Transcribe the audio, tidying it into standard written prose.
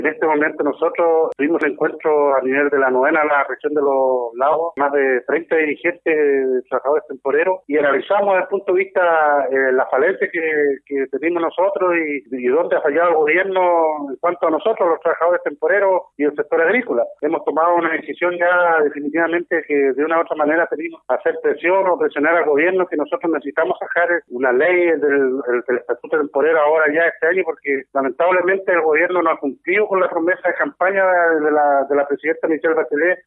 En este momento nosotros tuvimos encuentro a nivel de la novena, la región de los lagos, más de 30 dirigentes de trabajadores temporeros, y analizamos desde el punto de vista la falencia que tenemos nosotros y dónde ha fallado el gobierno en cuanto a nosotros, los trabajadores temporeros y el sector agrícola. Hemos tomado una decisión ya definitivamente que de una u otra manera tenemos que hacer presión o presionar al gobierno que nosotros necesitamos sacar una ley del estatuto temporero ahora ya este año, porque lamentablemente el gobierno no ha cumplido con la promesa de campaña de la presidenta Michelle Bachelet